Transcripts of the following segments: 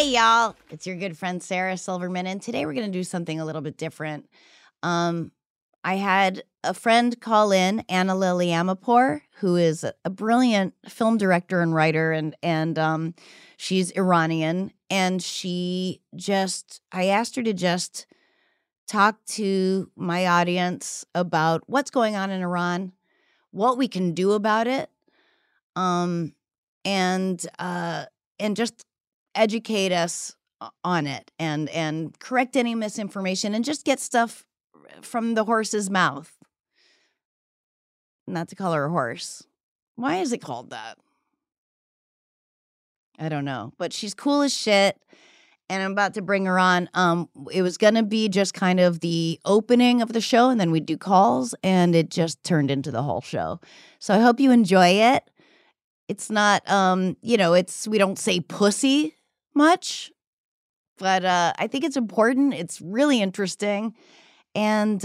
Hey, y'all. It's your good friend, Sarah Silverman, and today we're going to do something a little bit different. I had a friend call in, Anna Lily Amirpour, who is a brilliant film director and writer, and she's Iranian, and I asked her to just talk to my audience about what's going on in Iran, what we can do about it, um, and just educate us on it and correct any misinformation and just get stuff from the horse's mouth. Not to call her a horse. Why is it called that? I don't know. But she's cool as shit. And I'm about to bring her on. It was going to be just kind of the opening of the show, and then we'd do calls, and it just turned into the whole show. So I hope you enjoy it. It's not, we don't say pussy much, but I think it's important. It's really interesting. And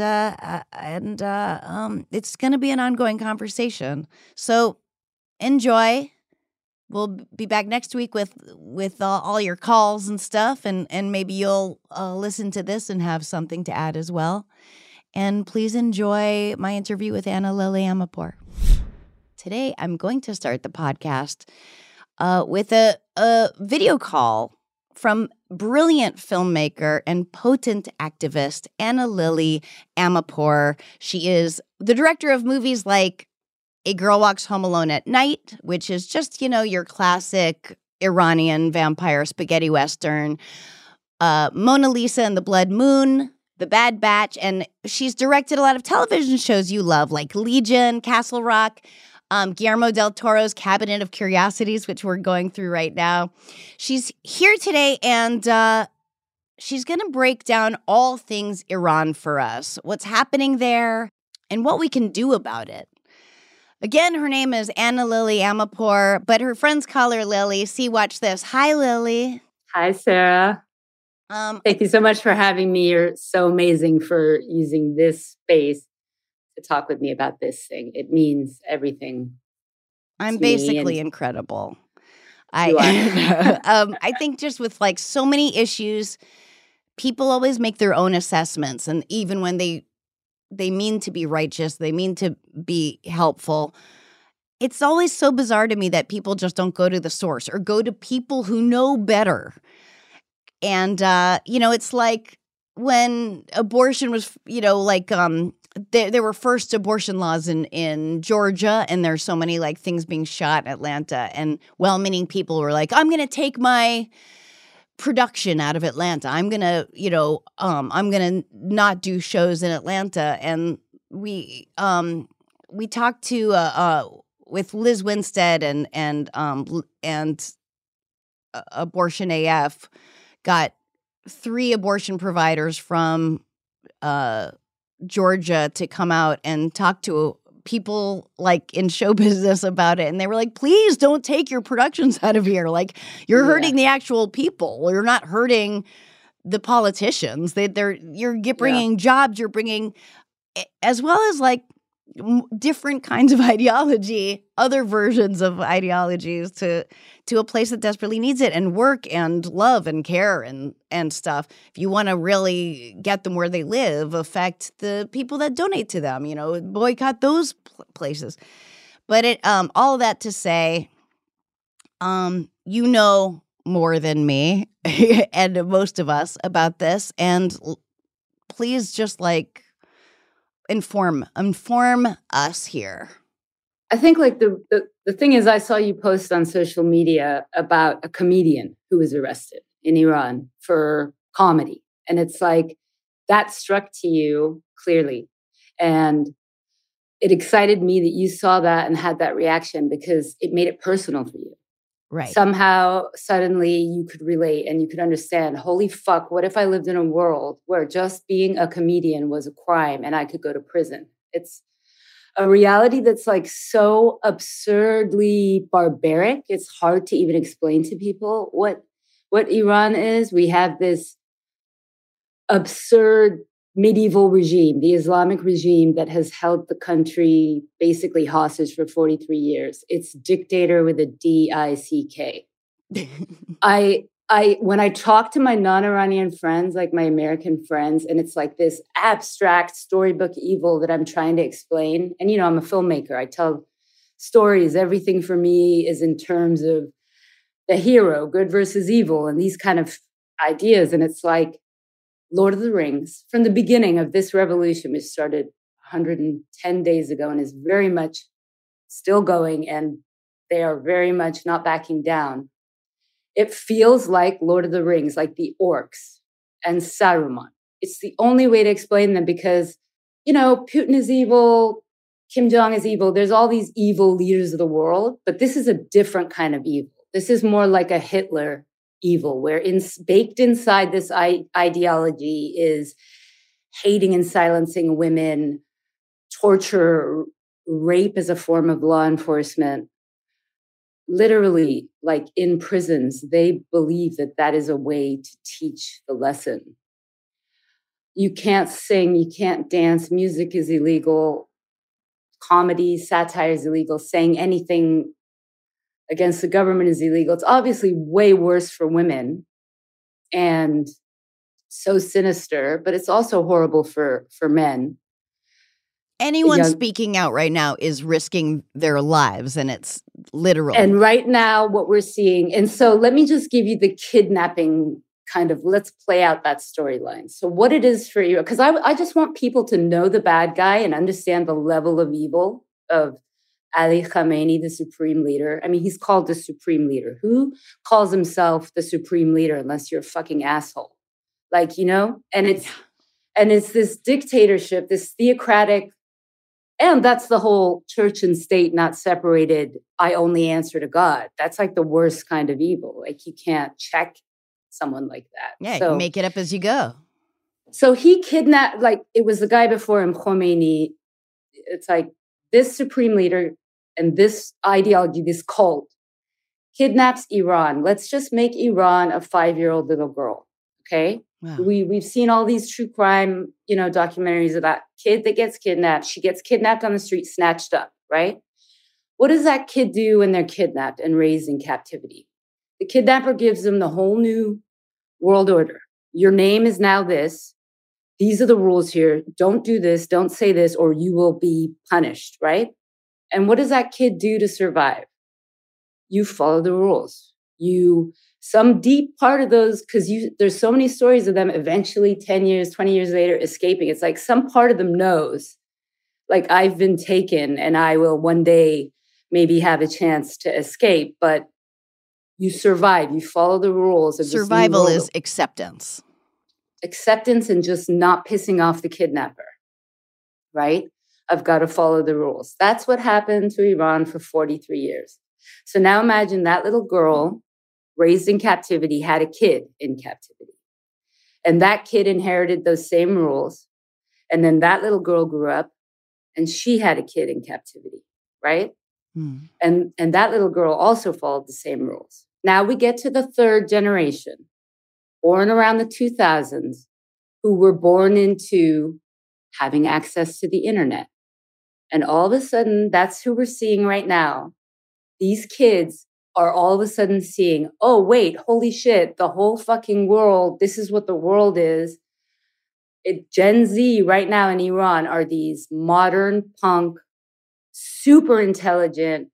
it's going to be an ongoing conversation. So enjoy. We'll be back next week with all your calls and stuff, and maybe you'll listen to this and have something to add as well. And please enjoy my interview with Anna Lily Amirpour. Today, I'm going to start the podcast with a video call from brilliant filmmaker and potent activist Anna Lily Amirpour. She is the director of movies like A Girl Walks Home Alone at Night, which is just, your classic Iranian vampire spaghetti western, Mona Lisa and the Blood Moon, The Bad Batch, and she's directed a lot of television shows you love, like Legion, Castle Rock, Guillermo del Toro's Cabinet of Curiosities, which we're going through right now. She's here today, and she's going to break down all things Iran for us, what's happening there, and what we can do about it. Again, her name is Anna Lily Amirpour, but her friends call her Lily. See, watch this. Hi, Lily. Hi, Sarah. Thank you so much for having me. You're so amazing for using this space to talk with me about this thing. It means everything. I'm basically incredible. I think just with like so many issues, people always make their own assessments, and even when they mean to be righteous, they mean to be helpful. It's always so bizarre to me that people just don't go to the source or go to people who know better. And, it's like when abortion was, there were first abortion laws in Georgia, and there's so many like things being shot in Atlanta, and well-meaning people were like, I'm going to take my production out of Atlanta. I'm going to not do shows in Atlanta. And we talked to with Liz Winstead and Abortion AF got 3 abortion providers from Georgia to come out and talk to people like in show business about it. And they were like, please don't take your productions out of here. Like, you're hurting the actual people. You're not hurting the politicians. You're bringing jobs. You're bringing, as well as like different kinds of ideology, other versions of ideologies to a place that desperately needs it, and work and love and care and stuff. If you want to really get them where they live, affect the people that donate to them, boycott those places. But all that to say, more than me and most of us about this, and please just like inform us here. I think like the thing is, I saw you post on social media about a comedian who was arrested in Iran for comedy. And it's like, that struck to you clearly. And it excited me that you saw that and had that reaction, because it made it personal for you. Right. Somehow, suddenly you could relate and you could understand, holy fuck, what if I lived in a world where just being a comedian was a crime and I could go to prison? It's a reality that's like so absurdly barbaric. It's hard to even explain to people what Iran is. We have this absurd medieval regime, the Islamic regime that has held the country basically hostage for 43 years. It's dictator with a D-I-C-K. I when I talk to my non-Iranian friends, like my American friends, and it's like this abstract storybook evil that I'm trying to explain. And, I'm a filmmaker. I tell stories. Everything for me is in terms of the hero, good versus evil, and these kind of ideas. And it's like Lord of the Rings, from the beginning of this revolution, which started 110 days ago and is very much still going, and they are very much not backing down. It feels like Lord of the Rings, like the orcs and Saruman. It's the only way to explain them because, Putin is evil, Kim Jong is evil. There's all these evil leaders of the world, but this is a different kind of evil. This is more like a Hitler evil, where baked inside this ideology is hating and silencing women, torture, rape as a form of law enforcement. Literally, like in prisons, they believe that that is a way to teach the lesson. You can't sing, you can't dance, music is illegal, comedy, satire is illegal, saying anything against the government is illegal. It's obviously way worse for women and so sinister, but it's also horrible for men. Anyone speaking out right now is risking their lives, and it's literal. And right now, what we're seeing, and so let me just give you the kidnapping kind of, let's play out that storyline. So what it is for you, because I just want people to know the bad guy and understand the level of evil of Ali Khamenei, the supreme leader. I mean, he's called the supreme leader. Who calls himself the supreme leader unless you're a fucking asshole? Like, and it's this dictatorship, this theocratic. And that's the whole church and state not separated. I only answer to God. That's like the worst kind of evil. Like you can't check someone like that. Yeah, so, you make it up as you go. So he kidnapped, like it was the guy before him, Khomeini. It's like this supreme leader and this ideology, this cult, kidnaps Iran. Let's just make Iran a 5-year-old little girl. Okay. Wow. We've seen all these true crime, documentaries about kid that gets kidnapped. She gets kidnapped on the street, snatched up, right? What does that kid do when they're kidnapped and raised in captivity? The kidnapper gives them the whole new world order. Your name is now this. These are the rules here. Don't do this. Don't say this, or you will be punished, right? And what does that kid do to survive? You follow the rules. Some deep part of those, because there's so many stories of them eventually 10 years, 20 years later escaping. It's like some part of them knows, like I've been taken and I will one day maybe have a chance to escape, but you survive. You follow the rules. Of survival is acceptance. Acceptance and just not pissing off the kidnapper, right? I've got to follow the rules. That's what happened to Iran for 43 years. So now imagine that little girl raised in captivity had a kid in captivity. And that kid inherited those same rules. And then that little girl grew up and she had a kid in captivity, right? Hmm. And that little girl also followed the same rules. Now we get to the third generation, born around the 2000s, who were born into having access to the internet. And all of a sudden, that's who we're seeing right now. These kids are all of a sudden seeing, oh, wait, holy shit, the whole fucking world, this is what the world is. Gen Z right now in Iran are these modern punk, super intelligent,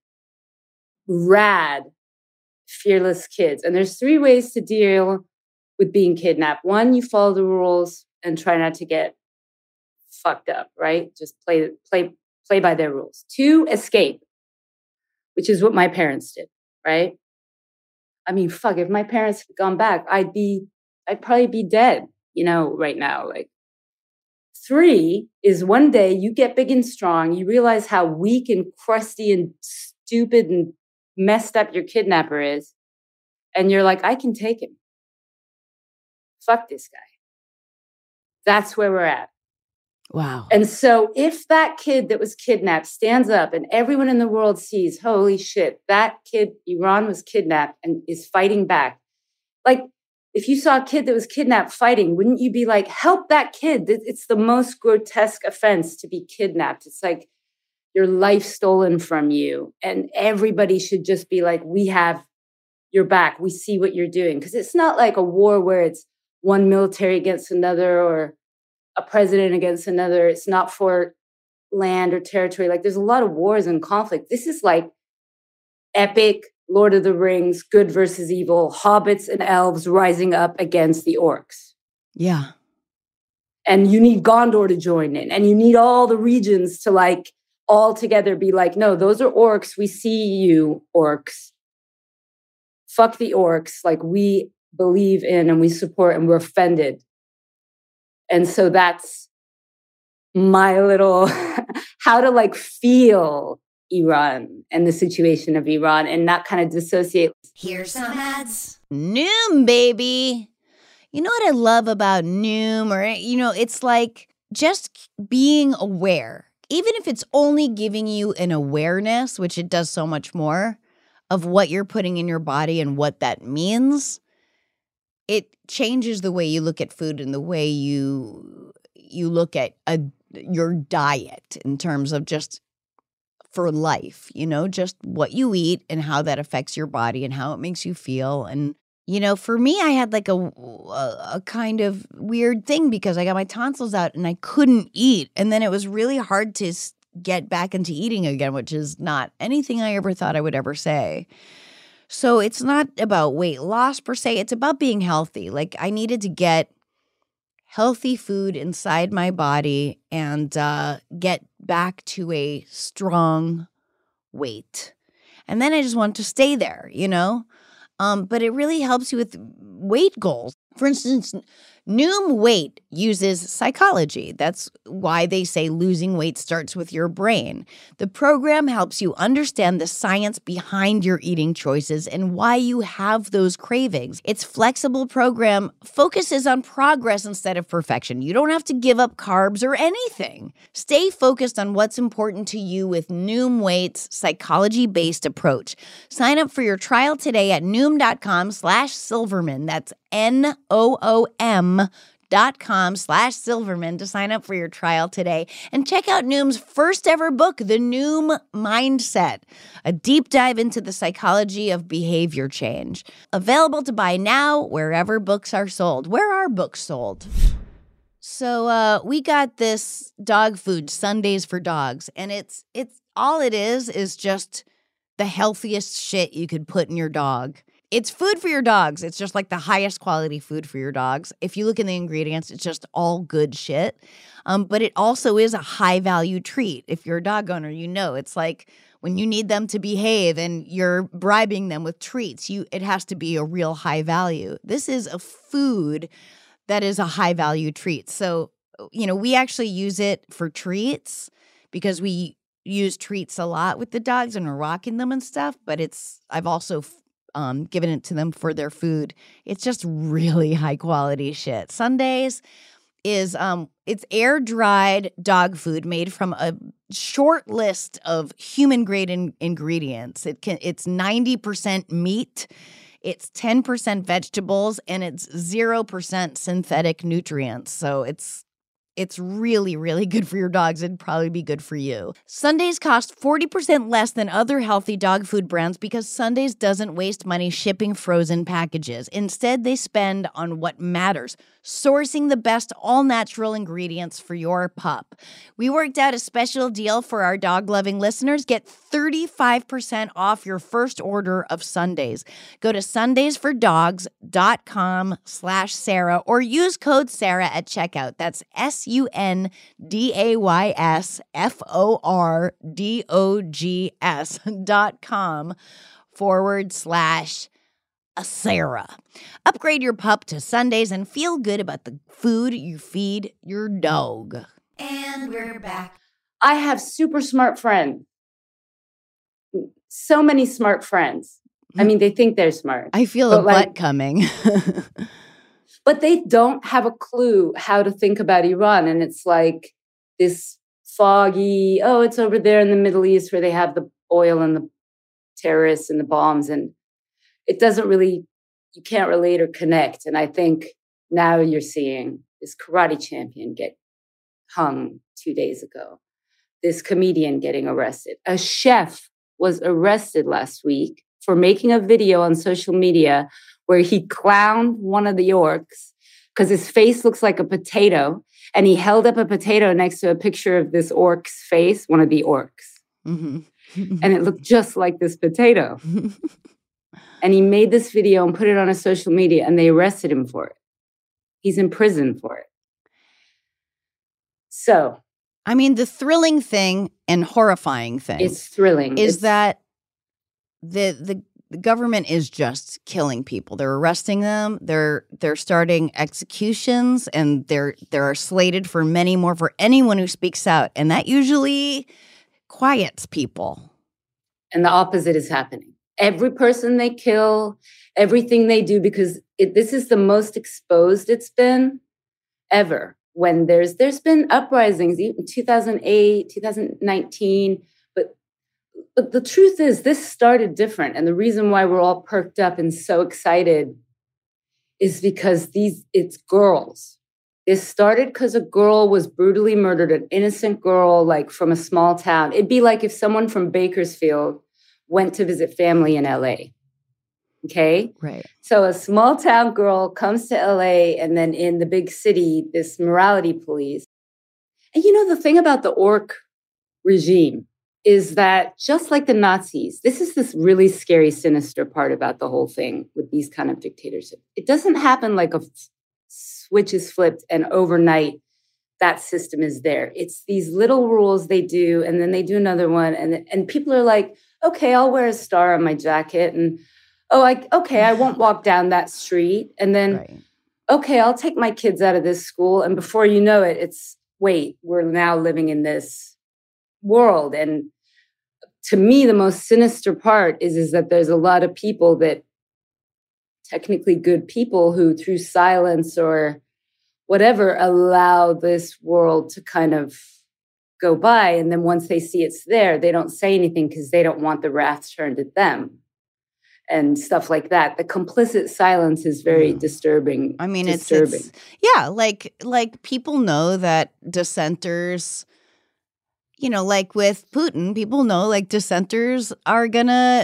rad, fearless kids. And there's 3 ways to deal with being kidnapped. 1, you follow the rules and try not to get fucked up, right? Just play by their rules. 2, escape, which is what my parents did. Right? I mean, fuck, if my parents had gone back, I'd probably be dead, right now. Like 3 is one day you get big and strong, you realize how weak and crusty and stupid and messed up your kidnapper is. And you're like, I can take him. Fuck this guy. That's where we're at. Wow. And so if that kid that was kidnapped stands up and everyone in the world sees, holy shit, that kid, Iran was kidnapped and is fighting back. Like if you saw a kid that was kidnapped fighting, wouldn't you be like, help that kid? It's the most grotesque offense to be kidnapped. It's like your life stolen from you. And everybody should just be like, we have your back. We see what you're doing. Because it's not like a war where it's one military against another or a president against another. It's not for land or territory. Like there's a lot of wars and conflict. This is like epic Lord of the Rings, good versus evil, hobbits and elves rising up against the orcs. Yeah. And you need Gondor to join in. And you need all the regions to like all together be like, no, those are orcs. We see you, orcs. Fuck the orcs. Like we believe in and we support and we're offended. And so that's my little how to like feel Iran and the situation of Iran and not kind of dissociate. Here's some ads. Noom, baby. You know what I love about Noom? Or, it's like just being aware. Even if it's only giving you an awareness, which it does so much more, of what you're putting in your body and what that means, it changes the way you look at food and the way you look at your diet in terms of just for life, just what you eat and how that affects your body and how it makes you feel. And, for me, I had like a kind of weird thing because I got my tonsils out and I couldn't eat. And then it was really hard to get back into eating again, which is not anything I ever thought I would ever say. So it's not about weight loss per se. It's about being healthy. Like I needed to get healthy food inside my body and get back to a strong weight. And then I just want to stay there, but it really helps you with weight goals. For instance, Noom Weight uses psychology. That's why they say losing weight starts with your brain. The program helps you understand the science behind your eating choices and why you have those cravings. Its flexible program focuses on progress instead of perfection. You don't have to give up carbs or anything. Stay focused on what's important to you with Noom Weight's psychology-based approach. Sign up for your trial today at Noom.com/Silverman. That's NOOM.com/Silverman to sign up for your trial today. And check out Noom's first ever book, The Noom Mindset, a deep dive into the psychology of behavior change. Available to buy now wherever books are sold. Where are books sold? So we got this dog food, Sundays for Dogs, and it's all it is just the healthiest shit you could put in your dog. It's food for your dogs. It's just like the highest quality food for your dogs. If you look in the ingredients, it's just all good shit. But it also is a high-value treat. If you're a dog owner, it's like when you need them to behave and you're bribing them with treats, it has to be a real high value. This is a food that is a high-value treat. So, we actually use it for treats because we use treats a lot with the dogs and we're rocking them and stuff. But I've also given it to them for their food. It's just really high quality shit. Sundays is it's air dried dog food made from a short list of human grade ingredients. It's 90% meat, it's 10% vegetables, and it's 0% synthetic nutrients. So it's really, really good for your dogs. It'd probably be good for you. Sundays cost 40% less than other healthy dog food brands because Sundays doesn't waste money shipping frozen packages. Instead, they spend on what matters, sourcing the best all-natural ingredients for your pup. We worked out a special deal for our dog-loving listeners. Get 35% off your first order of Sundays. Go to sundaysfordogs.com/Sarah or use code Sarah at checkout. That's SUNDAYSFORDOGS.com/Sarah. Upgrade your pup to Sundays and feel good about the food you feed your dog. And we're back. I have super smart friends. So many smart friends. I mean, they think they're smart. I feel a butt coming. But they don't have a clue how to think about Iran. And it's like this foggy, it's over there in the Middle East where they have the oil and the terrorists and the bombs. And it doesn't really, you can't relate or connect. And I think now you're seeing this karate champion get hung 2 days ago. This comedian getting arrested. A chef was arrested last week for making a video on social media where he clowned one of the orcs because his face looks like a potato. And he held up a potato next to a picture of this orc's face, one of the orcs. Mm-hmm. And it looked just like this potato. And he made this video and put it on his social media, and they arrested him for it. He's in prison for it. So, I mean, the thrilling thing and horrifying thing it's thrilling. Is that the government is just killing people. They're arresting them. They're starting executions, and there are slated for many more for anyone who speaks out, and that usually quiets people. And the opposite is happening. Every person they kill, everything they do, because this is the most exposed it's been ever. When there's been uprisings, even 2008, 2019, but the truth is this started different. And the reason why we're all perked up and so excited is because it's girls. This started because a girl was brutally murdered, an innocent girl, like from a small town. It'd be like if someone from Bakersfield went to visit family in LA. Okay? Right. So a small town girl comes to LA, and then in the big city, this morality police. And the thing about the orc regime is that just like the Nazis, this is this really scary, sinister part about the whole thing with these kind of dictatorships. It doesn't happen like a switch is flipped and overnight that system is there. It's these little rules they do, and then they do another one. And people are like, okay, I'll wear a star on my jacket. And I won't walk down that street. And then, right. Okay, I'll take my kids out of this school. And before you know it, we're now living in this world. And to me, the most sinister part is that there's a lot of people that technically good people who through silence or whatever allow this world to kind of go by. And then once they see it's there, they don't say anything because they don't want the wrath turned at them. And stuff like that. The complicit silence is very disturbing. I mean, disturbing. it's like people know that dissenters, like with Putin, people know like dissenters are gonna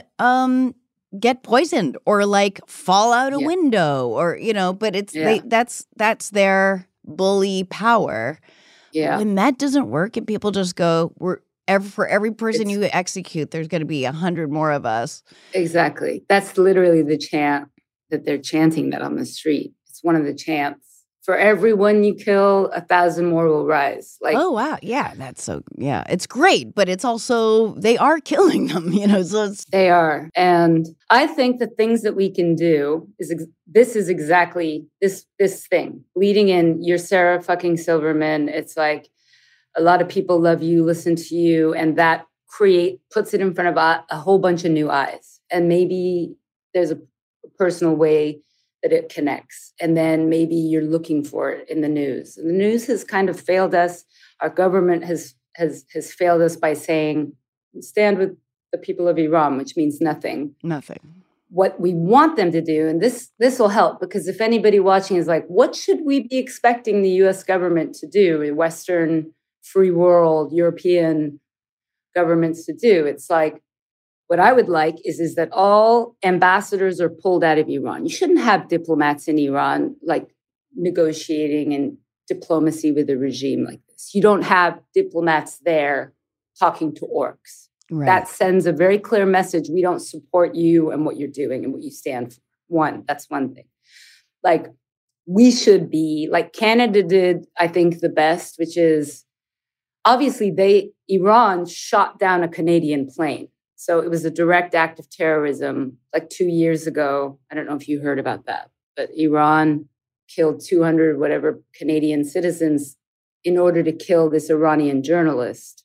get poisoned or like fall out a window or but it's that's their bully power. Yeah. When that doesn't work and people just go, for every person you execute, there's going to be 100 more of us. Exactly. That's literally the chant that they're chanting that on the street. It's one of the chants. For every one you kill, 1,000 more will rise. Like, oh, wow. Yeah, it's great. But it's also, they are killing them, so they are. And I think the things that we can do this is exactly this thing. Leading in, you're Sarah fucking Silverman. It's like, a lot of people love you, listen to you, and that puts it in front of a whole bunch of new eyes. And maybe there's a personal way that it connects. And then maybe you're looking for it in the news. And the news has kind of failed us. Our government has failed us by saying, stand with the people of Iran, which means nothing. Nothing. What we want them to do, and this will help, because if anybody watching is like, what should we be expecting the U.S. government to do in Western free world, European governments to do? It's like, what I would like is that all ambassadors are pulled out of Iran. You shouldn't have diplomats in Iran like negotiating and diplomacy with a regime like this. You don't have diplomats there talking to orcs. Right. That sends a very clear message. We don't support you and what you're doing and what you stand for. That's one thing. Like, we should be, like Canada did, I think, the best, which is, obviously, Iran shot down a Canadian plane. So it was a direct act of terrorism like 2 years ago. I don't know if you heard about that, but Iran killed 200 whatever Canadian citizens in order to kill this Iranian journalist.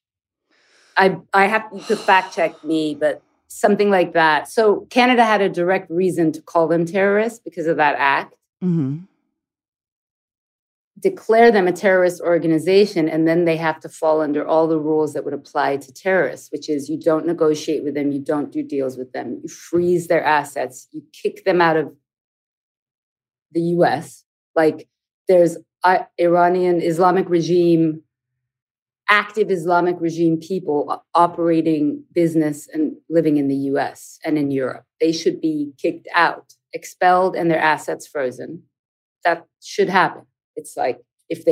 I have to fact check me, but something like that. So Canada had a direct reason to call them terrorists because of that act. Mm-hmm. Declare them a terrorist organization, and then they have to fall under all the rules that would apply to terrorists, which is you don't negotiate with them, you don't do deals with them, you freeze their assets, you kick them out of the US. Like, there's Iranian Islamic regime active Islamic regime people operating business and living in the US and in Europe. They should be kicked out, expelled, and their assets frozen. That should happen. It's like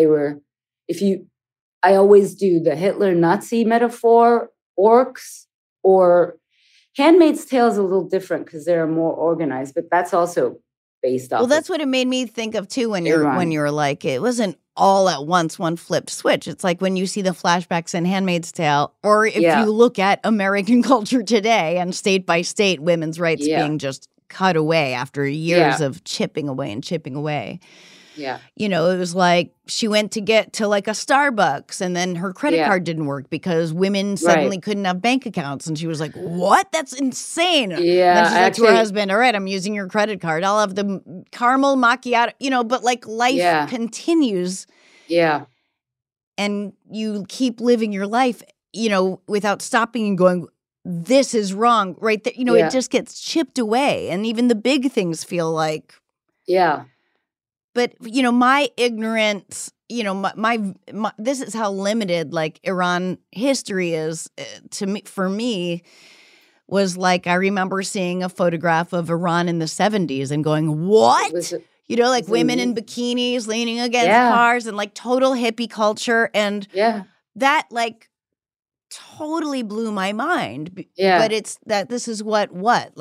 I always do the Hitler Nazi metaphor, orcs, or Handmaid's Tale is a little different because they're more organized, but that's also based off. Well, that's what it made me think of too when you're like, it wasn't all at once one flipped switch. It's like when you see the flashbacks in Handmaid's Tale, or if you look at American culture today and state by state women's rights being just cut away after years of chipping away. Yeah. You know, it was like she went to get to like a Starbucks and then her credit card didn't work because women suddenly couldn't have bank accounts. And she was like, what? That's insane. Yeah. Then she's like to her husband, all right, I'm using your credit card. I'll have the caramel macchiato, you know, but like life continues. Yeah. And you keep living your life, you know, without stopping and going, this is wrong, right? You know, it just gets chipped away. And even the big things feel like. Yeah. But, you know, my ignorance, you know, my this is how limited like Iran history is to me. For me, was like I remember seeing a photograph of Iran in the 70s and going, what? You know, like women in bikinis leaning against cars and like total hippie culture. And that like totally blew my mind. Yeah. But it's that this is what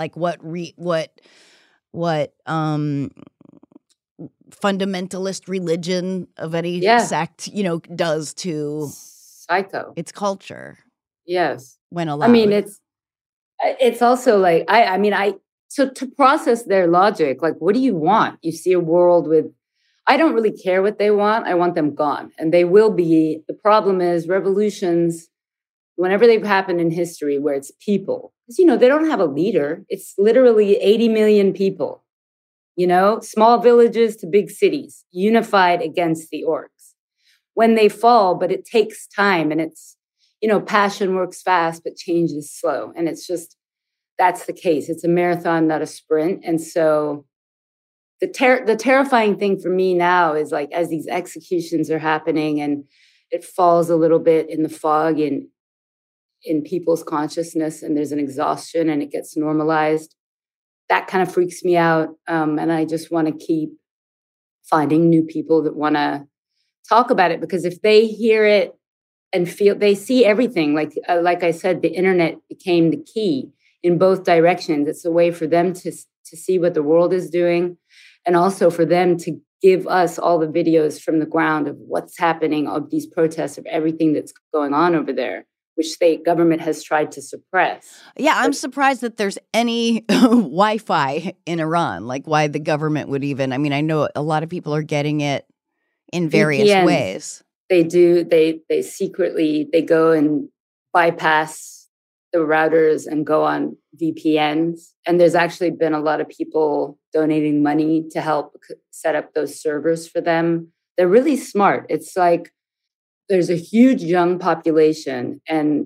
fundamentalist religion of any sect, you know, does to its culture. Yes. When allowed. I mean, it's also like, so to process their logic, like, what do you want? You see a world with, I don't really care what they want. I want them gone. And they will be. The problem is revolutions, whenever they've happened in history where it's people, because, you know, they don't have a leader. It's literally 80 million people. You know, small villages to big cities, unified against the orcs. When they fall, but it takes time and it's, you know, passion works fast, but change is slow. And it's just, that's the case. It's a marathon, not a sprint. And so the terrifying thing for me now is like, as these executions are happening and it falls a little bit in the fog in people's consciousness and there's an exhaustion and it gets normalized. That kind of freaks me out. And I just want to keep finding new people that want to talk about it, because if they hear it and they see everything, like I said, the internet became the key in both directions. It's a way for them to see what the world is doing, and also for them to give us all the videos from the ground of what's happening, of these protests, of everything that's going on over there, which the government has tried to suppress. Yeah, I'm surprised that there's any Wi-Fi in Iran, like why the government would even, I mean, I know a lot of people are getting it in various VPNs, ways. They do. They secretly, they go and bypass the routers and go on VPNs. And there's actually been a lot of people donating money to help set up those servers for them. They're really smart. It's like, there's a huge young population, and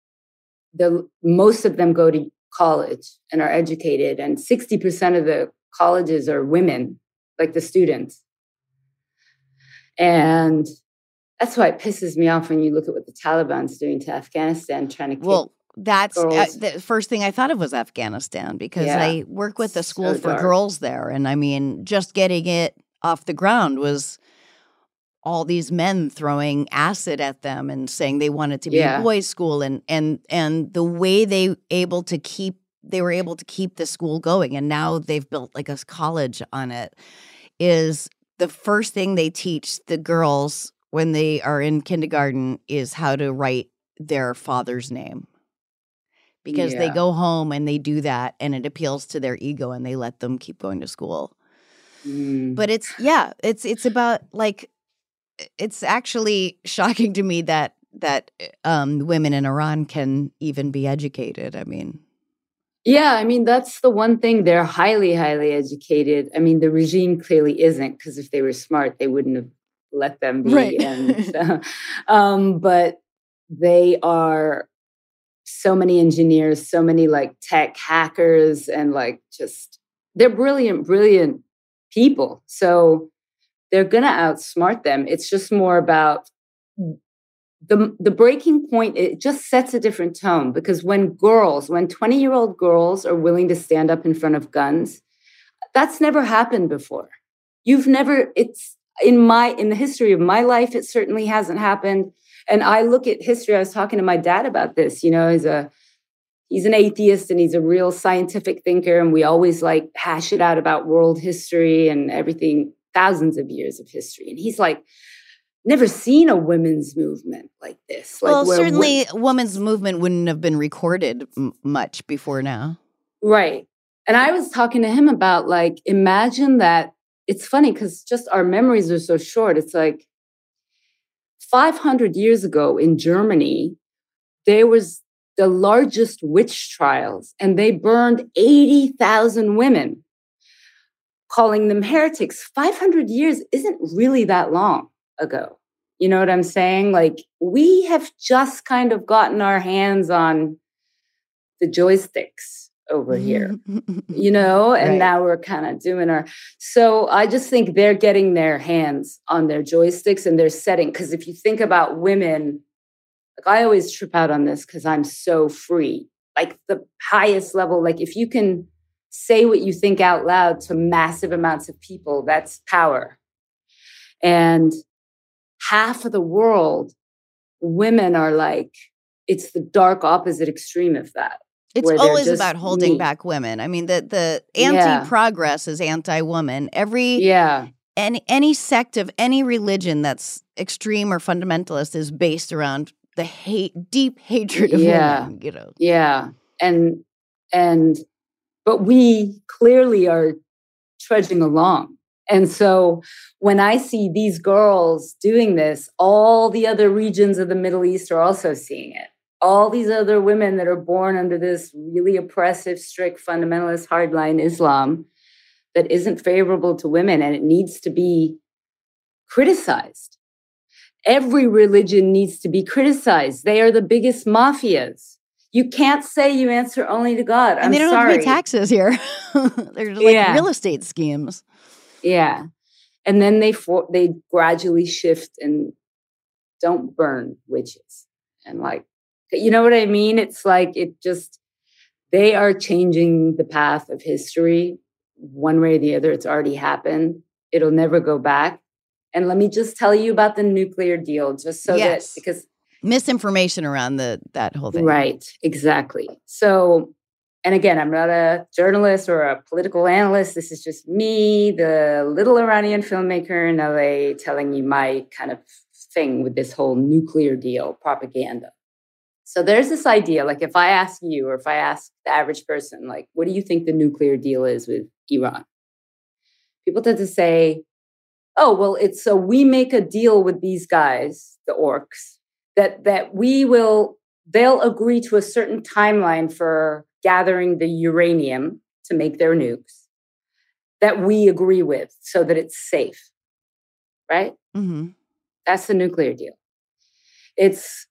most of them go to college and are educated, and 60% of the colleges are women, like the students. And that's why it pisses me off when you look at what the Taliban's doing to Afghanistan, trying to kill that's girls. The first thing I thought of was Afghanistan, because I work with a school for girls there. And I mean, just getting it off the ground was all these men throwing acid at them and saying they wanted to be a boys' school, and the way they were able to keep the school going, and now they've built like a college on it, is the first thing they teach the girls when they are in kindergarten is how to write their father's name. Because they go home and they do that, and it appeals to their ego, and they let them keep going to school. But it's about like, it's actually shocking to me that women in Iran can even be educated. I mean, that's the one thing. They're highly, highly educated. I mean, the regime clearly isn't, because if they were smart, they wouldn't have let them be. Right. And but they are so many engineers, so many like tech hackers, and like just they're brilliant, brilliant people. So they're going to outsmart them. It's just more about the breaking point, it just sets a different tone, because when 20-year-old girls are willing to stand up in front of guns, that's never happened before. It's in the history of my life, it certainly hasn't happened. And I look at history. I was talking to my dad about this. He's an atheist and he's a real scientific thinker. And we always like hash it out about world history and everything, thousands of years of history. And he's like, never seen a women's movement like this. Well, certainly women's movement wouldn't have been recorded much before now. Right. And I was talking to him about like, imagine that. It's funny because just our memories are so short. It's like 500 years ago in Germany, there was the largest witch trials, and they burned 80,000 women, calling them heretics. 500 years isn't really that long ago. You know what I'm saying? Like, we have just kind of gotten our hands on the joysticks over here, and right. Now we're kind of doing so I just think they're getting their hands on their joysticks and they're setting, because if you think about women, like I always trip out on this because I'm so free, like the highest level, like if you can say what you think out loud to massive amounts of people, that's power. And half of the world, women are like, it's the dark opposite extreme of that. It's always about holding back women. I mean, the anti-progress is anti-woman. Any sect of any religion that's extreme or fundamentalist is based around the deep hatred of women. Yeah, but we clearly are trudging along. And so when I see these girls doing this, all the other regions of the Middle East are also seeing it. All these other women that are born under this really oppressive, strict, fundamentalist, hardline Islam that isn't favorable to women, and it needs to be criticized. Every religion needs to be criticized. They are the biggest mafias. You can't say you answer only to God. And they don't have to pay taxes here. They're like real estate schemes. Yeah. And then they gradually shift and don't burn witches. And like, you know what I mean? It's like they are changing the path of history one way or the other. It's already happened. It'll never go back. And let me just tell you about the nuclear deal, just so that, because misinformation around that whole thing. Right, exactly. So, and again, I'm not a journalist or a political analyst. This is just me, the little Iranian filmmaker in LA, telling you my kind of thing with this whole nuclear deal propaganda. So there's this idea, like if I ask you, or if I ask the average person, like, what do you think the nuclear deal is with Iran? People tend to say, oh, well, it's so we make a deal with these guys, the orcs, that they'll agree to a certain timeline for gathering the uranium to make their nukes that we agree with so that it's safe, right? Mm-hmm. That's the nuclear deal. It's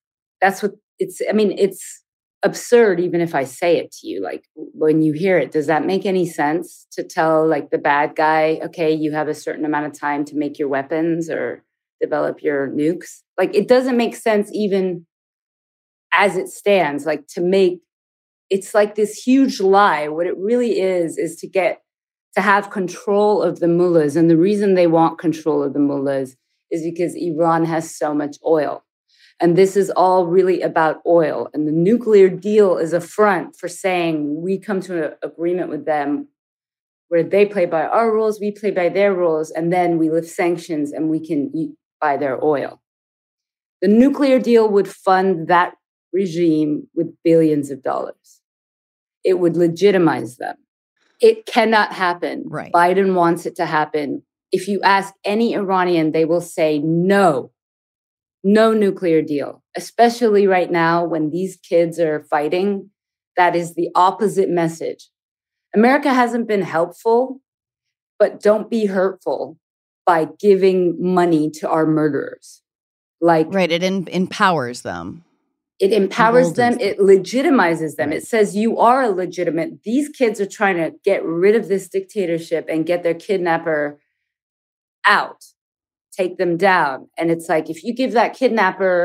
absurd even if I say it to you. Like when you hear it, does that make any sense to tell like the bad guy, okay, you have a certain amount of time to make your weapons or develop your nukes? Like it doesn't make sense even as it stands, like it's like this huge lie. What it really is to have control of the mullahs. And the reason they want control of the mullahs is because Iran has so much oil. And this is all really about oil. And the nuclear deal is a front for saying we come to an agreement with them where they play by our rules, we play by their rules, and then we lift sanctions and we can buy their oil. The nuclear deal would fund that regime with billions of dollars. It would legitimize them. It cannot happen. Right. Biden wants it to happen. If you ask any Iranian, they will say no nuclear deal, especially right now when these kids are fighting. That is the opposite message. America hasn't been helpful, but don't be hurtful by giving money to our murderers. Like, right, it empowers them. It empowers them. It legitimizes them. Right. It says you are a legitimate. These kids are trying to get rid of this dictatorship and get their kidnapper out, take them down. And it's like, if you give that kidnapper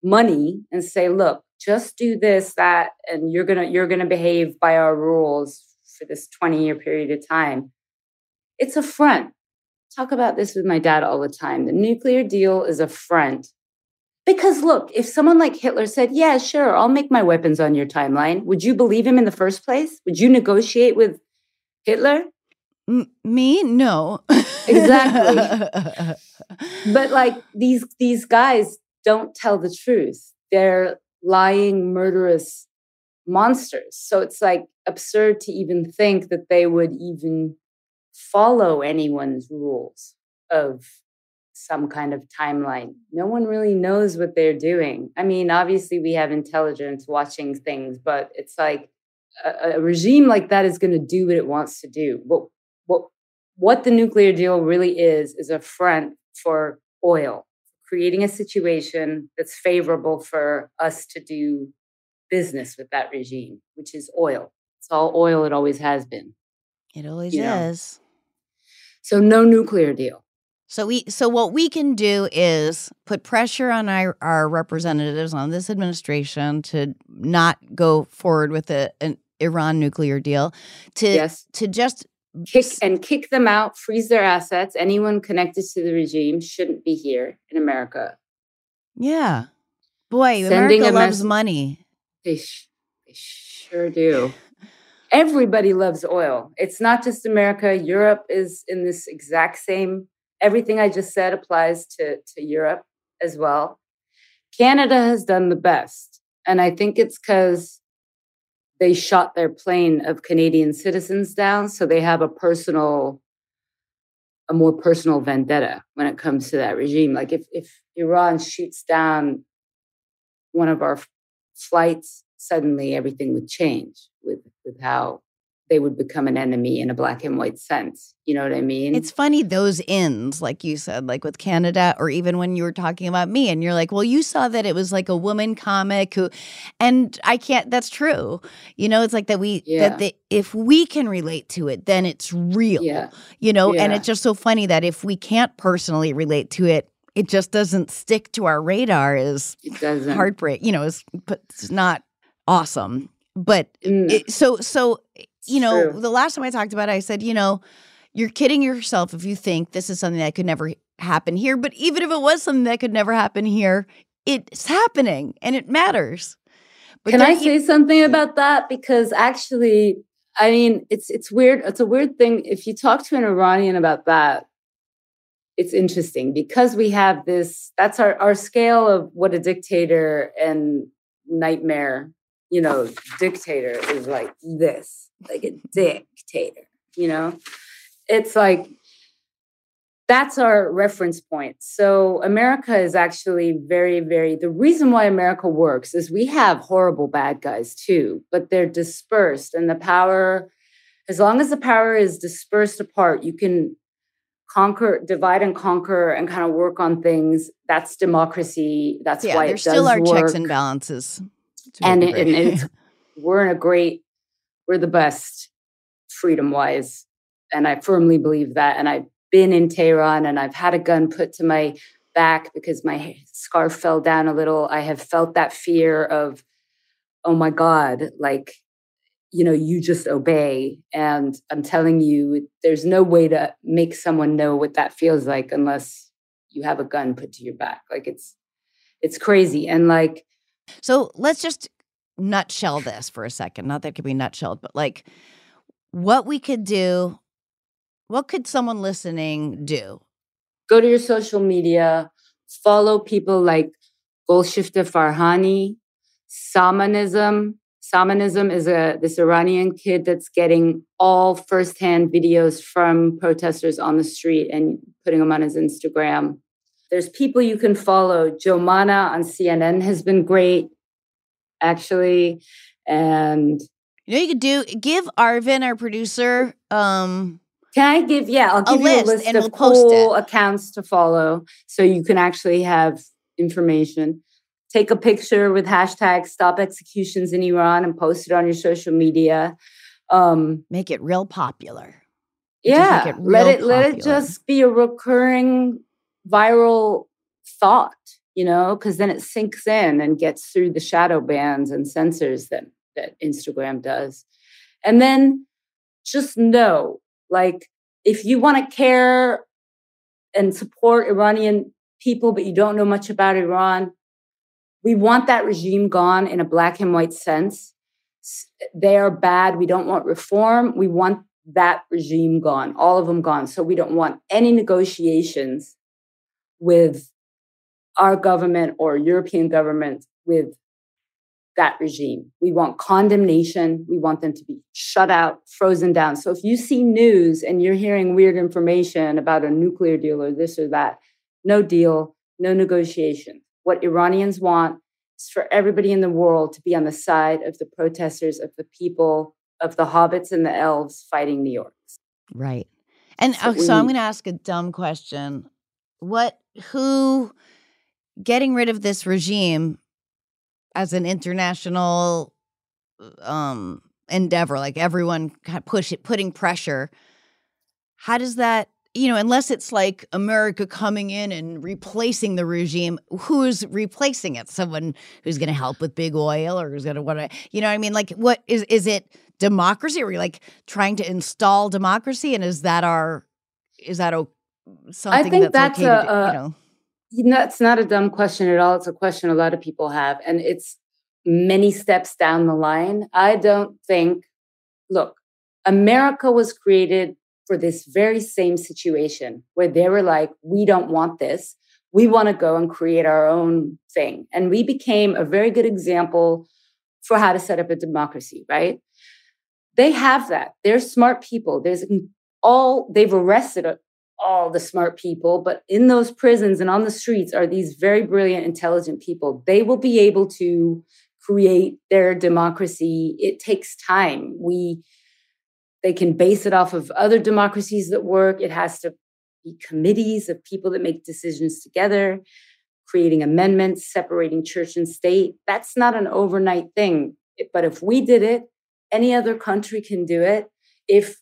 money and say, look, just do this, that, and you're gonna behave by our rules for this 20-year period of time. It's a front. Talk about this with my dad all the time. The nuclear deal is a front. Because look, if someone like Hitler said, yeah, sure, I'll make my weapons on your timeline, would you believe him in the first place? Would you negotiate with Hitler? Me? No. Exactly. But like these guys don't tell the truth. They're lying, murderous monsters. So it's like absurd to even think that they would even follow anyone's rules of some kind of timeline. No one really knows what they're doing. I mean, obviously we have intelligence watching things, but it's like a regime like that is going to do what it wants to do. But what the nuclear deal really is a front for oil, creating a situation that's favorable for us to do business with that regime, which is oil. It's all oil. It always has been. It always is. So no nuclear deal. So what we can do is put pressure on our representatives on this administration to not go forward with an Iran nuclear deal. To just kick them out, freeze their assets. Anyone connected to the regime shouldn't be here in America. Yeah, boy, America loves money. They sure do. Everybody loves oil. It's not just America. Europe is in this exact same. Everything I just said applies to Europe as well. Canada has done the best. And I think it's because they shot their plane of Canadian citizens down. So they have a more personal vendetta when it comes to that regime. Like if Iran shoots down one of our flights, suddenly everything would change with how they would become an enemy in a black and white sense. You know what I mean? It's funny, those ins, like you said, like with Canada, or even when you were talking about me and you're like, well, you saw that it was like a woman comic and I can't, that's true. It's like that if we can relate to it, then it's real, and it's just so funny that if we can't personally relate to it, it just doesn't stick to our radar as heartbreak, it's not awesome. But true. The last time I talked about it, I said, you're kidding yourself if you think this is something that could never happen here. But even if it was something that could never happen here, it's happening and it matters. But can I say something about that? Because actually, I mean, it's weird. It's a weird thing. If you talk to an Iranian about that, it's interesting because we have this, that's our scale of what a dictator and nightmare, dictator is like this, like a dictator, it's like, that's our reference point. So America is actually very, very, the reason why America works is we have horrible bad guys too, but they're dispersed, and the power, as long as the power is dispersed apart, you can divide and conquer and kind of work on things. That's democracy. That's why it does still are work. Checks and balances. And we're the best freedom-wise. And I firmly believe that. And I've been in Tehran and I've had a gun put to my back because my scarf fell down a little. I have felt that fear of, oh my God, like, you just obey. And I'm telling you, there's no way to make someone know what that feels like unless you have a gun put to your back. Like it's crazy. And like, so let's just nutshell this for a second. Not that it could be nutshelled, but like what we could do, what could someone listening do? Go to your social media, follow people like Golshifteh Farhani, Samanism. Samanism is this Iranian kid that's getting all firsthand videos from protesters on the street and putting them on his Instagram. There's people you can follow. Jomana on CNN has been great, actually. And you could give Arvin, our producer, can I give? Yeah, I'll give you a list and of we'll post cool accounts to follow so you can actually have information. Take a picture with hashtag Stop Executions in Iran and post it on your social media. Make it real popular. Yeah, let it just be a recurring viral thought. because then it sinks in and gets through the shadow bans and censors that Instagram does. And then just know, like, if you want to care and support Iranian people, but you don't know much about Iran, we want that regime gone in a black and white sense. They are bad. We don't want reform. We want that regime gone, all of them gone. So we don't want any negotiations with our government or European government with that regime. We want condemnation. We want them to be shut out, frozen down. So if you see news and you're hearing weird information about a nuclear deal or this or that, no deal, no negotiation. What Iranians want is for everybody in the world to be on the side of the protesters, of the people, of the hobbits and the elves fighting New York. Right. And so I'm going to ask a dumb question. Who getting rid of this regime as an international endeavor, like everyone putting pressure, how does that, unless it's like America coming in and replacing the regime, who's replacing it? Someone who's going to help with big oil or who's going to want to, what I mean? Like, what is it democracy? Are we like trying to install democracy? And is that something I think that's okay to do, That's not a dumb question at all. It's a question a lot of people have. And it's many steps down the line. I don't think, look, America was created for this very same situation where they were like, we don't want this. We want to go and create our own thing. And we became a very good example for how to set up a democracy, right? They have that. They're smart people. They've arrested all the smart people, but in those prisons and on the streets are these very brilliant, intelligent people. They will be able to create their democracy. It takes time. They can base it off of other democracies that work. It has to be committees of people that make decisions together, creating amendments, separating church and state. That's not an overnight thing. But if we did it, any other country can do it. If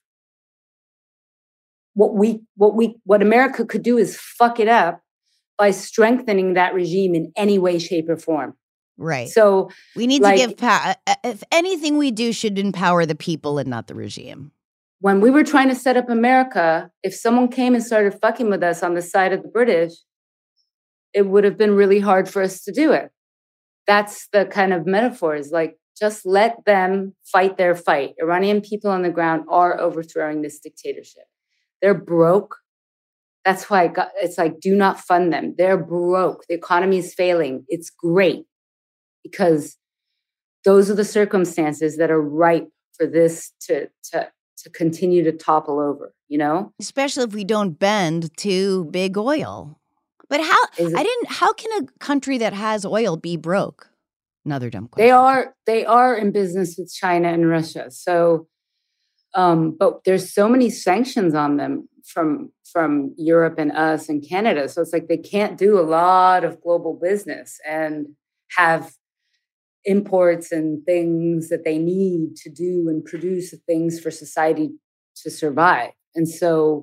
what America could do is fuck it up by strengthening that regime in any way, shape, or form. Right. So we need to give power. If anything we do should empower the people and not the regime. When we were trying to set up America, if someone came and started fucking with us on the side of the British, it would have been really hard for us to do it. That's the kind of metaphor, is like, just let them fight their fight. Iranian people on the ground are overthrowing this dictatorship. They're broke. That's why it's like, do not fund them. They're broke. The economy is failing. It's great because those are the circumstances that are ripe for this to continue to topple over, Especially if we don't bend to big oil. But how can a country that has oil be broke? Another dumb question. They are in business with China and Russia. So, but there's so many sanctions on them from Europe and us and Canada. So it's like they can't do a lot of global business and have imports and things that they need to do and produce things for society to survive. And so,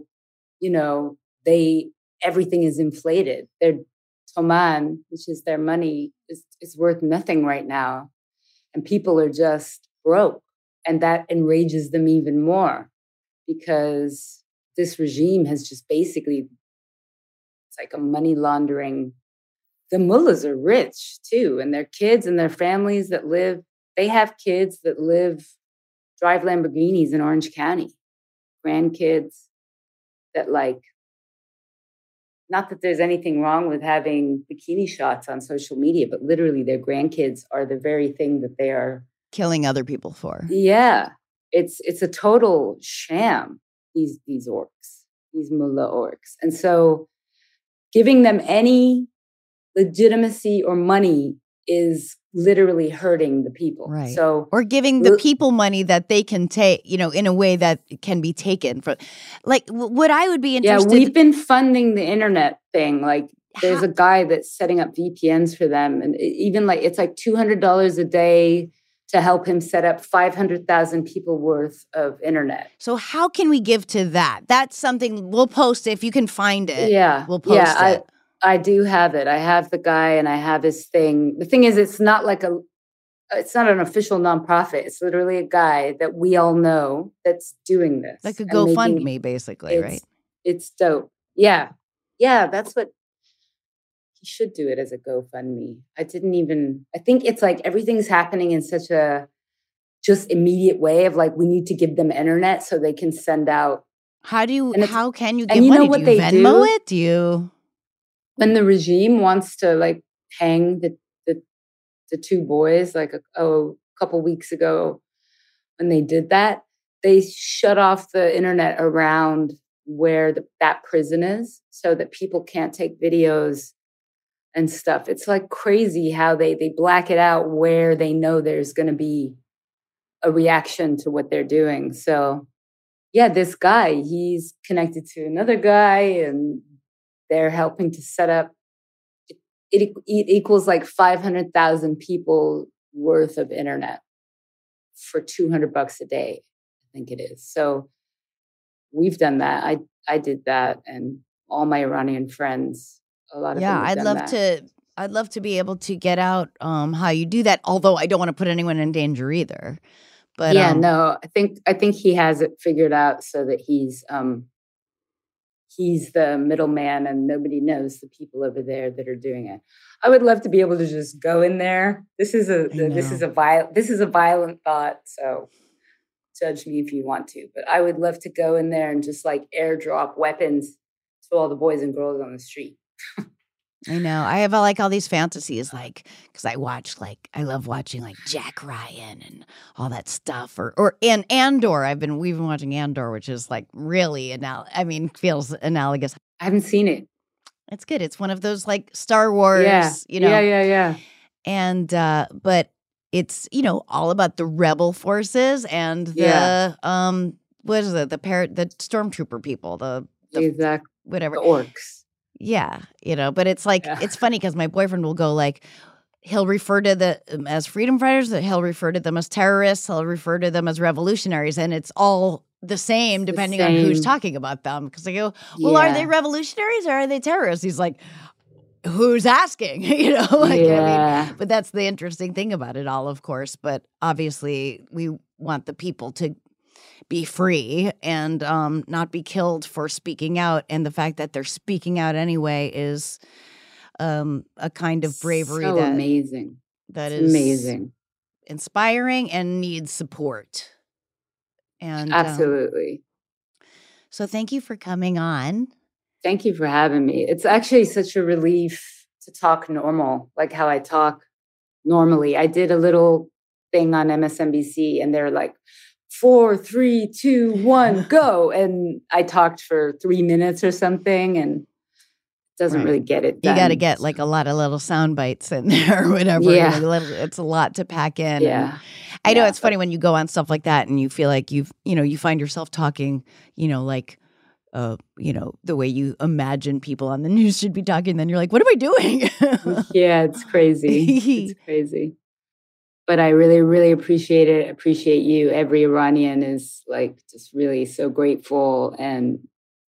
everything is inflated. Their toman, which is their money, is worth nothing right now. And people are just broke. And that enrages them even more because this regime has just basically, it's like a money laundering. The mullahs are rich too, and their kids and their families they have kids that drive Lamborghinis in Orange County, grandkids that not that there's anything wrong with having bikini shots on social media, but literally their grandkids are the very thing that they are killing other people for. Yeah. It's a total sham, these orcs, these mullah orcs. And so giving them any legitimacy or money is literally hurting the people. Right. So, or giving the people money that they can take, in a way that can be taken from. Like, what I would be interested. Yeah, we've been funding the internet thing. Like, there's a guy that's setting up VPNs for them, and even it's like $200 a day to help him set up 500,000 people worth of internet. So how can we give to that? That's something we'll post if you can find it. Yeah, we'll post it. I do have it. I have the guy and I have his thing. The thing is, it's not an official nonprofit. It's literally a guy that we all know that's doing this. Like a and making GoFundMe, basically, right? It's dope. Yeah. Yeah, that's what he should do it as a GoFundMe. I think it's like everything's happening in such a just immediate way of like, we need to give them internet so they can send out. How can you give and you know money? what Do you they Venmo do? it? Do you? When the regime wants to like hang the two boys, like a couple weeks ago, when they did that, they shut off the internet around where that prison is so that people can't take videos and stuff. It's like crazy how they black it out where they know there's going to be a reaction to what they're doing. So yeah, this guy, he's connected to another guy and they're helping to set up. It equals like 500,000 people worth of internet for $200 a day, I think it is. So we've done that. I did that, and all my Iranian friends, a lot of them have done that. I'd love to be able to get out how you do that. Although I don't want to put anyone in danger either. But yeah, no, I think he has it figured out so that he's the middleman and nobody knows the people over there that are doing it. I would love to be able to just go in there. This is a violent thought, so judge me if you want to, but I would love to go in there and just like airdrop weapons to all the boys and girls on the street. I know. I have like all these fantasies, like, because I love watching like Jack Ryan and all that stuff, or in Andor. We've been watching Andor, which is like really feels analogous. I haven't seen it. It's good. It's one of those like Star Wars, Yeah. And but it's all about the rebel forces and the what is it? The stormtrooper people, the exactly whatever, the orcs. Yeah, but it's like it's funny because my boyfriend will go like he'll refer to them as freedom fighters, he'll refer to them as terrorists, he'll refer to them as revolutionaries, and it's all the same depending on who's talking about them. Because I go, well, are they revolutionaries or are they terrorists? He's like, who's asking? But that's the interesting thing about it all, of course. But obviously, we want the people to be free and not be killed for speaking out. And the fact that they're speaking out anyway is a kind of bravery amazing. That is amazing, inspiring, and needs support. And absolutely. So thank you for coming on. Thank you for having me. It's actually such a relief to talk normal, like how I talk normally. I did a little thing on MSNBC and they're like, 4, 3, 2, 1, go. And I talked for 3 minutes or something and it doesn't really get it done. You got to get like a lot of little sound bites in there or whatever. Yeah. It's a lot to pack in. Yeah. I know it's funny when you go on stuff like that and you feel like you find yourself talking, like, the way you imagine people on the news should be talking. Then you're like, what am I doing? Yeah, it's crazy. It's crazy. But I really, really appreciate it. Appreciate you. Every Iranian is like just really so grateful. And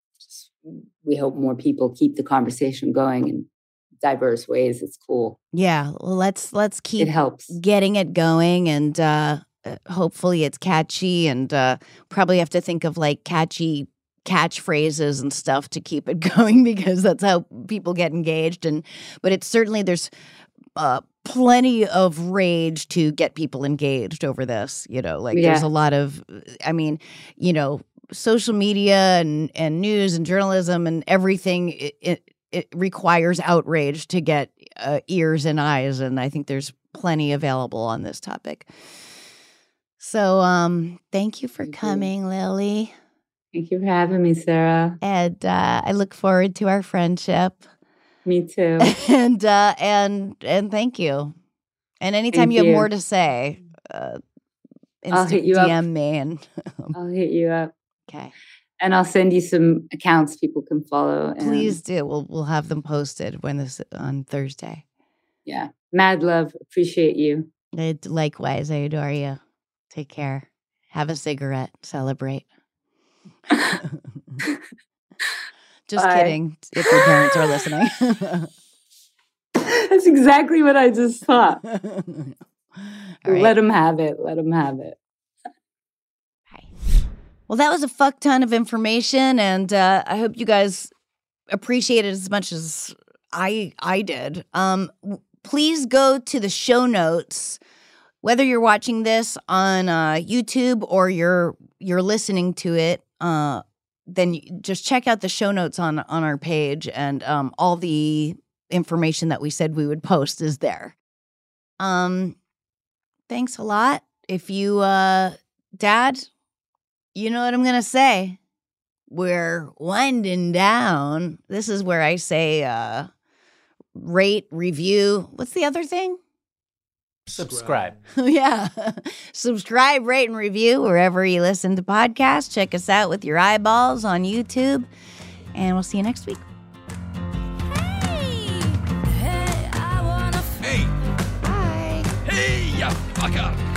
we hope more people keep the conversation going in diverse ways. It's cool. Yeah. Well, let's keep it helps. Getting it going. And hopefully it's catchy. And probably have to think of like catchy catchphrases and stuff to keep it going because that's how people get engaged. But it's certainly there's plenty of rage to get people engaged over this, there's a lot of, social media and news and journalism and everything, it requires outrage to get ears and eyes. And I think there's plenty available on this topic. So thank you for coming, Lily. Thank you for having me, Sarah. And I look forward to our friendship. Me too. And thank you. And anytime you have more to say, I'll hit you DM up. Me and I'll hit you up. Okay. And I'll send you some accounts people can follow. Please do. We'll have them posted on Thursday. Yeah. Mad love. Appreciate you. Likewise. I adore you. Take care. Have a cigarette. Celebrate. Just Bye. kidding. If your parents are listening. That's exactly what I just thought. Right. Let them have it. Let them have it. Well, that was a fuck ton of information, and I hope you guys appreciate it as much as I did. Please go to the show notes, whether you're watching this on YouTube or you're listening to it. Then just check out the show notes on our page, and all the information that we said we would post is there. Thanks a lot. If you, Dad, you know what I'm going to say. We're winding down. This is where I say rate, review. What's the other thing? Subscribe. Yeah. Subscribe, rate, and review wherever you listen to podcasts. Check us out with your eyeballs on YouTube. And we'll see you next week. Hey! Bye. Hey, you fucker!